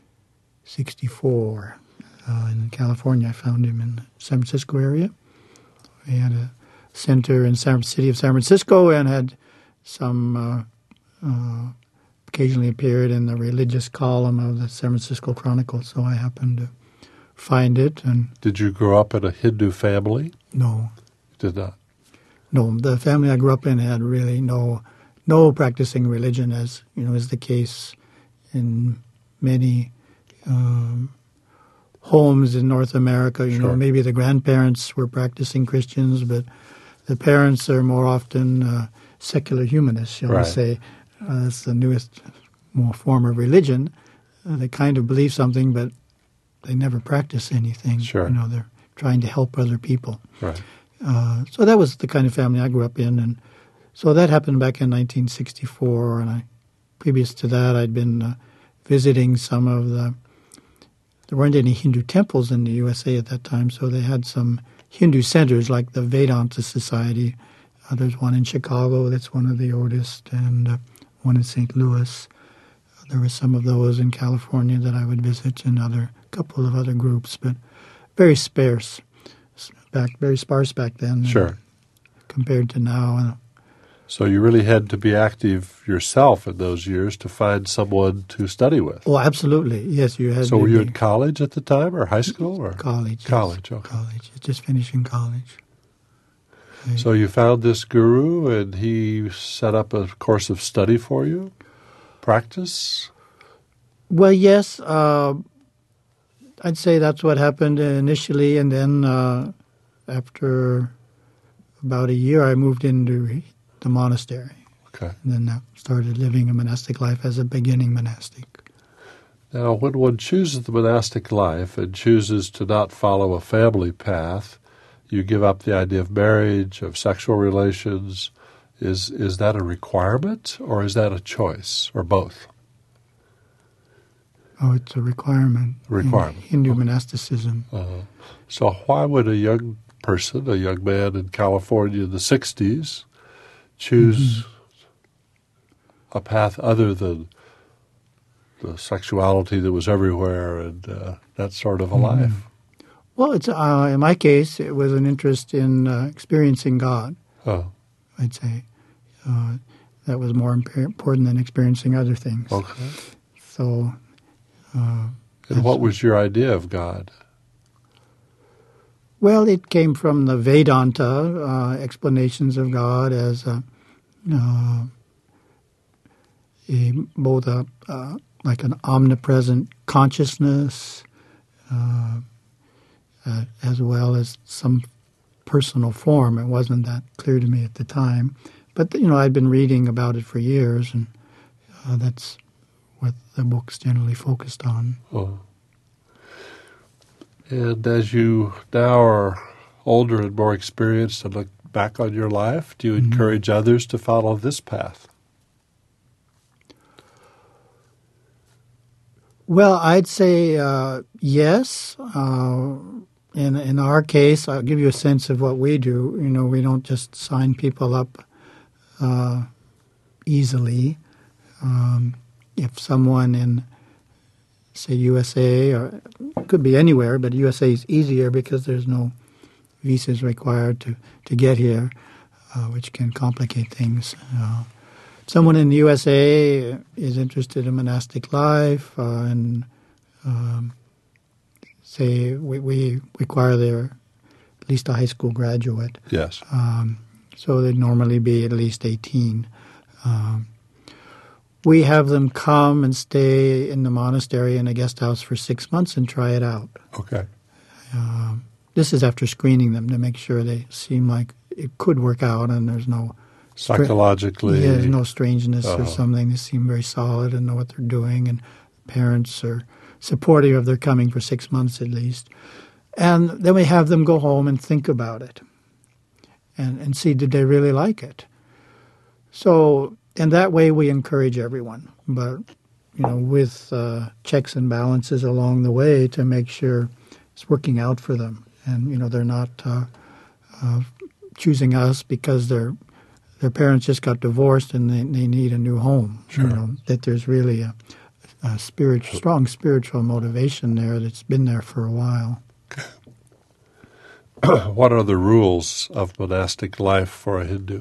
sixty-four uh, in California. I found him in the San Francisco area. We had a center in San city of San Francisco and had some uh, uh, occasionally appeared in the religious column of the San Francisco Chronicle. So I happened to find it. And Did you grow up in a Hindu family? no, You did not. no, the family I grew up in had really no no practicing religion, as you know is the case in many um, homes in North America. You Sure. know, maybe the grandparents were practicing Christians, but the parents are more often uh, secular humanists, shall Right. we say. Uh, that's the newest more form of religion. Uh, they kind of believe something, but they never practice anything. Sure. You know, they're trying to help other people. Right. Uh, so that was the kind of family I grew up in, and so that happened back in nineteen sixty-four. And I, previous to that, I'd been uh, visiting some of the. There weren't any Hindu temples in the U S A at that time, so they had some Hindu centers like the Vedanta Society. Uh, there's one in Chicago that's one of the oldest, and uh, one in Saint Louis. Uh, there were some of those in California that I would visit, and other couple of other groups, but very sparse. Back very sparse back then. Sure. Uh, compared to now. So you really had to be active yourself in those years to find someone to study with. Oh, absolutely. Yes, you had So to were you be in college at the time, or high school, or college. yes. college? Okay. College. Just finishing college. So you found this guru, and he set up a course of study for you, practice. Well, yes. Uh, I'd say that's what happened initially, and then uh, after about a year, I moved into the monastery. Okay. And then I started living a monastic life as a beginning monastic. Now, when one chooses the monastic life and chooses to not follow a family path, you give up the idea of marriage, of sexual relations. Is is that a requirement, or is that a choice, or both? Oh, it's a requirement. Requirement. In Hindu monasticism. Uh-huh. So why would a young person, a young man in California in the sixties, choose mm-hmm. a path other than the sexuality that was everywhere and uh, that sort of a mm-hmm. life? Well, it's uh, in my case, it was an interest in uh, experiencing God. Oh. I'd say uh, that was more imp- important than experiencing other things. Okay. So. Uh, and what was your idea of God? Well, it came from the Vedanta uh, explanations of God as a, uh, a both a uh, like an omnipresent consciousness, uh, uh, as well as some personal form. It wasn't that clear to me at the time, but you know, I'd been reading about it for years, and uh, that's what the book's generally focused on. Oh. And as you now are older and more experienced and look back on your life, do you mm-hmm. encourage others to follow this path? Well, I'd say uh, yes. Uh, in in our case, I'll give you a sense of what we do. You know, we don't just sign people up uh, easily. Um, If someone in, say, U S A, or it could be anywhere, but U S A is easier because there's no visas required to, to get here, uh, which can complicate things. Uh, someone in the U S A is interested in monastic life, uh, and um, say we, we require they're at least a high school graduate. Yes. Um, so they'd normally be at least eighteen. Um, We have them come and stay in the monastery in a guest house for six months and try it out. Okay. Um, this is after screening them to make sure they seem like it could work out and there's no... Stra- Psychologically... Yeah, there's no strangeness uh-huh. or something. They seem very solid and know what they're doing, and parents are supportive of their coming for six months at least. And then we have them go home and think about it and, and see, did they really like it? So... And that way we encourage everyone, but, you know, with uh, checks and balances along the way to make sure it's working out for them. And, you know, they're not uh, uh, choosing us because their their parents just got divorced and they, they need a new home. Sure. You know, that there's really a, a spiritual, strong spiritual motivation there that's been there for a while. What are the rules of monastic life for a Hindu?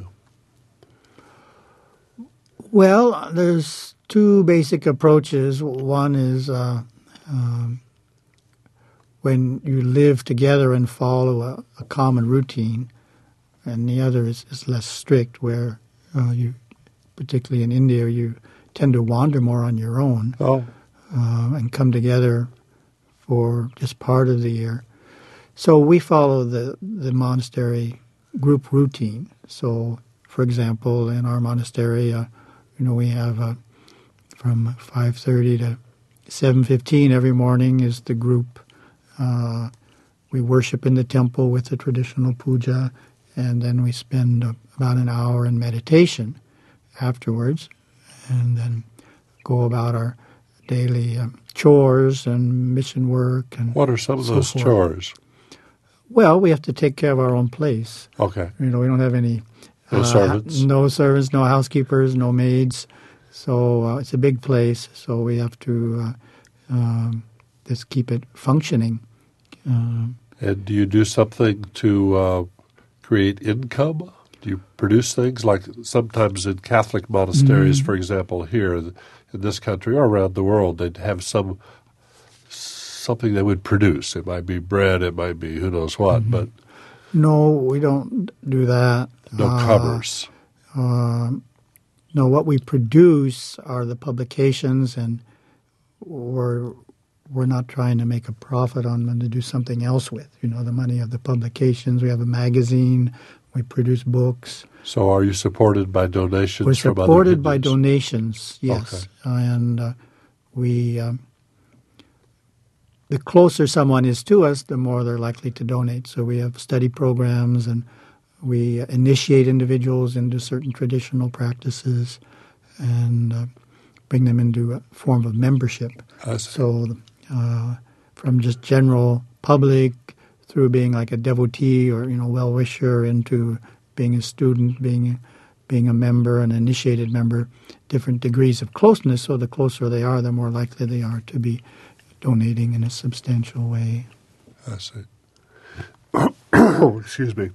Well, there's two basic approaches. One is uh, um, when you live together and follow a, a common routine, and the other is, is less strict, where uh, you, particularly in India, you tend to wander more on your own oh. uh, and come together for just part of the year. So we follow the, the monastery group routine. So, for example, in our monastery, uh, You know, we have uh, from five thirty to seven fifteen every morning is the group. Uh, we worship in the temple with the traditional puja, and then we spend uh, about an hour in meditation afterwards, and then go about our daily uh, chores and mission work. And what are some of so those forth. chores? Well, we have to take care of our own place. Okay. You know, we don't have any... No uh, servants? No servants, no housekeepers, no maids. So uh, it's a big place, so we have to uh, um, just keep it functioning. Uh, and do you do something to uh, create income? Do you produce things like sometimes in Catholic monasteries, mm-hmm. for example, here in this country or around the world, they'd have some something they would produce. It might be bread, it might be who knows what, mm-hmm. but... No, we don't do that. No uh, covers. Uh, no, what we produce are the publications, and we're we're not trying to make a profit on them to do something else with. You know, the money of the publications. We have a magazine. We produce books. So, are you supported by donations we're from other supported by Hindus? Donations, yes, okay. and uh, we. Um, the closer someone is to us, the more they're likely to donate. So we have study programs, and we initiate individuals into certain traditional practices and uh, bring them into a form of membership. So uh, from just general public through being like a devotee or, you know, well-wisher into being a student, being being a member, an initiated member, different degrees of closeness. So the closer they are, the more likely they are to be donating in a substantial way. I see. Oh, excuse me.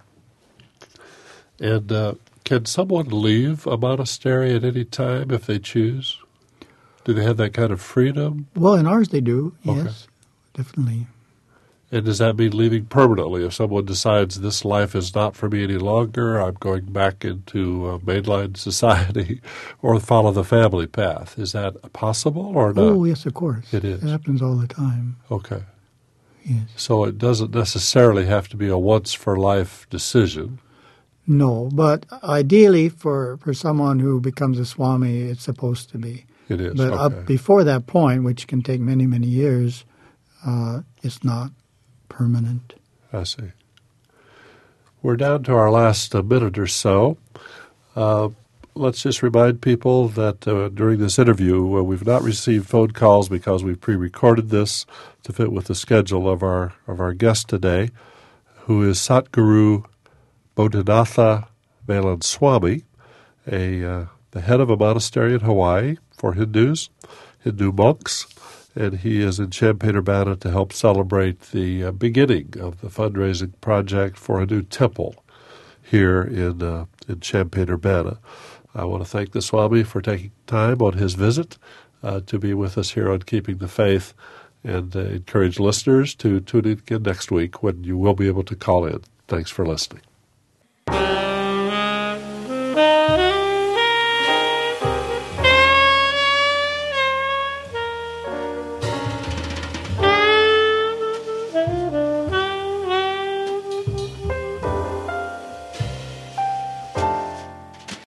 And uh, can someone leave a monastery at any time if they choose? Do they have that kind of freedom? Well, in ours they do, Okay. yes, definitely. And does that mean leaving permanently? If someone decides this life is not for me any longer, I'm going back into uh, mainline society or follow the family path, is that possible or not? Oh, yes, of course. It is. It happens all the time. Okay. Yes. So it doesn't necessarily have to be a once-for-life decision. No, but ideally for, for someone who becomes a Swami, it's supposed to be. It is, But okay. up before that point, which can take many, many years, uh, it's not permanent. I see. We're down to our last uh, minute or so. Uh, let's just remind people that uh, during this interview, uh, we've not received phone calls because we've pre-recorded this to fit with the schedule of our of our guest today, who is Satguru Bodhinatha Velan Swami, a uh, the head of a monastery in Hawaii for Hindus, Hindu monks, and he is in Champaign-Urbana to help celebrate the uh, beginning of the fundraising project for a new temple here in uh, in Champaign-Urbana. I want to thank the Swami for taking time on his visit uh, to be with us here on Keeping the Faith, and uh, encourage listeners to tune in again next week when you will be able to call in. Thanks for listening.